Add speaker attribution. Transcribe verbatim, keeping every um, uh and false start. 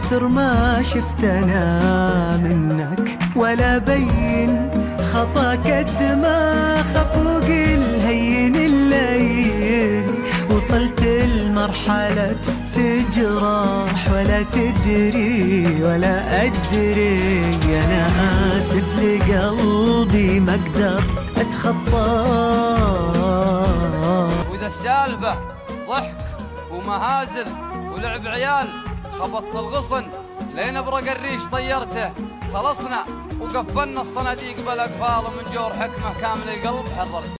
Speaker 1: كثر ما شفت أنا منك، ولا بين خطا قد ما خفوق الهين اللين. وصلت لمرحلة تجرح ولا تدري ولا أدري. أنا آسف لقلبي ما أقدر أتخطاه.
Speaker 2: وإذا السالفة ضحك ومهازل ولعب عيال خبطت الغصن لين ابرق الريش طيرته. خلصنا وقفلنا الصناديق بالاقفال، ومن جور حكمه كامل القلب حررته.